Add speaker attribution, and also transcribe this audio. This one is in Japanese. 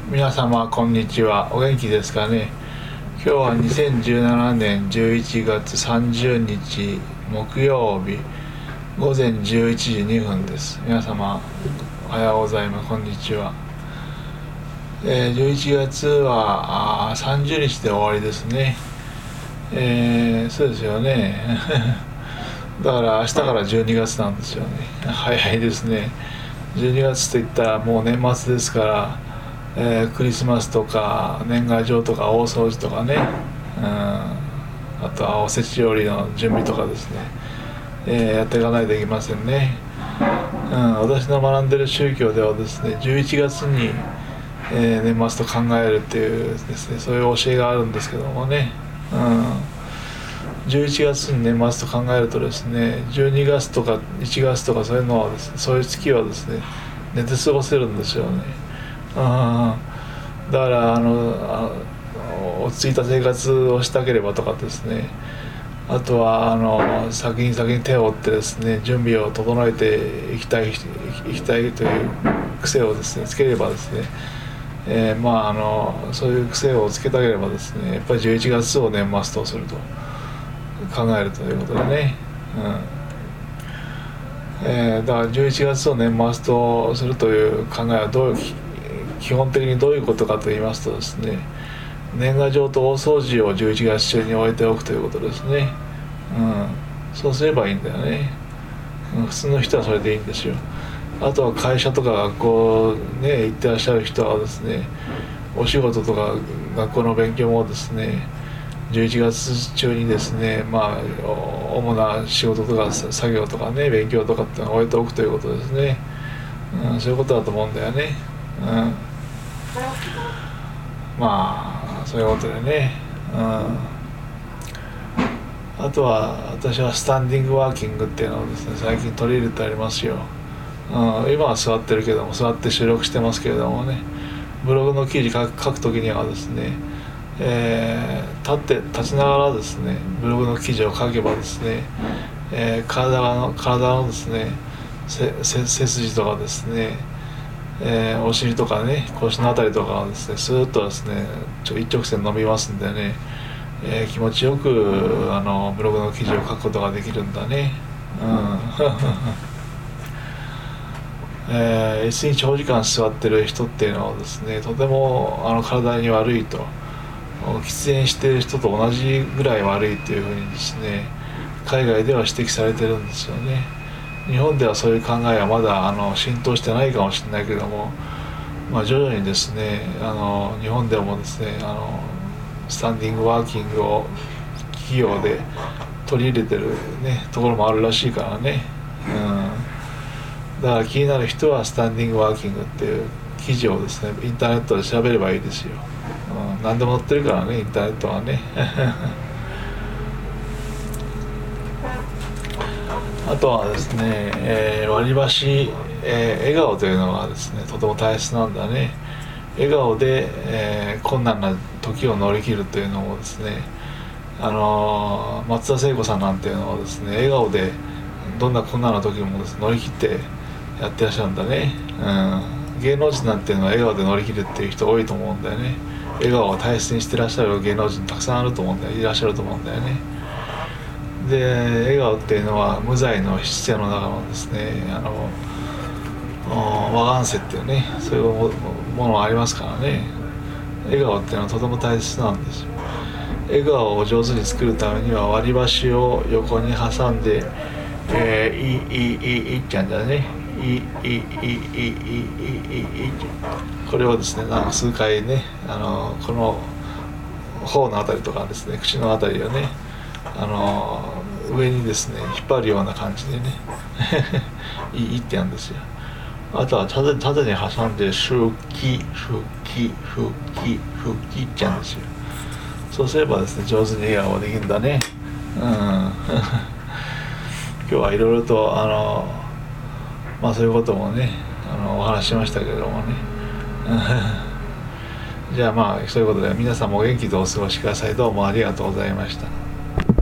Speaker 1: 皆様こんにちは。お元気ですかね。今日は2017年11月30日木曜日午前11時2分です。皆様おはようございます。こんにちは。11月は30日で終わりですね。そうですよね。だから明日から12月なんですよね。早いですね。12月といったらもう年末ですから、クリスマスとか年賀状とか大掃除とかね、あとはおせち料理の準備とかですね、やっていかないといけませんね。私の学んでる宗教ではですね、11月に、年末と考えるっていうですね、そういう教えがあるんですけどもね、11月に年末と考えるとですね、12月とか1月とかそういうのはですね、そういう月はですね、寝て過ごせるんですよね。だから落ち着いた生活をしたければとかですね、あとは先に手を負ってですね、準備を整えていきたいという癖をですねつければですね、そういう癖をつけたければですね、やっぱり11月を年末とすると考えるということでね、だから11月を年末とするという考えは基本的にどういうことかと言いますとですね、年賀状と大掃除を11月中に終えておくということですね。そうすればいいんだよね。普通の人はそれでいいんですよ。あとは会社とか学校ね行ってらっしゃる人はですね、お仕事とか学校の勉強もですね、11月中にですね、主な仕事とか作業とかね、勉強とかってのを終えておくということですね。そういうことだと思うんだよね。そういうことでね、あとは私はスタンディングワーキングっていうのをですね、最近取り入れてありますよ。今は座ってるけども、座って収録してますけれどもね、ブログの記事書くときにはですね、立ちながらですね、ブログの記事を書けばですね、体のですね、背筋とかですね、お尻とかね、腰のあたりとかはですね、スーッとですね一直線伸びますんでね、気持ちよくブログの記事を書くことができるんだね。椅子に長時間座ってる人っていうのはですね、とても体に悪いと、喫煙している人と同じぐらい悪いっていうふうにですね、海外では指摘されてるんですよね。日本ではそういう考えはまだ浸透してないかもしれないけども、徐々にですね日本でもですねスタンディングワーキングを企業で取り入れてる、ね、ところもあるらしいからね、だから気になる人はスタンディングワーキングっていう記事をですねインターネットで調べればいいですよ。何でも載ってるからね、インターネットはね。あとはですね、割り箸、笑顔というのがですねとても大切なんだね。笑顔で、困難な時を乗り切るというのもですね、松田聖子さんなんていうのはですね、笑顔でどんな困難な時もですね乗り切ってやってらっしゃるんだね。芸能人なんていうのは笑顔で乗り切るっていう人多いと思うんだよね。笑顔を大切にしてらっしゃる芸能人たくさんいらっしゃると思うんだよね。で、笑顔っていうのは無罪の質の中のですね、和願性っていうね、そういうものがありますからね。笑顔っていうのはとても大切なんですよ。笑顔を上手に作るためには割り箸を横に挟んで、いっちゃうんだね。これをですね数回ね、この頬のあたりとかですね、口のあたりをね上にですね引っ張るような感じでねいいってやるんですよ。あとは縦に挟んで吹きってやるんですよ。そうすればですね上手に笑顔ができるんだね。今日はいろいろとそういうこともねお話ししましたけれどもね。じゃあそういうことで皆さんもお元気でお過ごしください。どうもありがとうございました。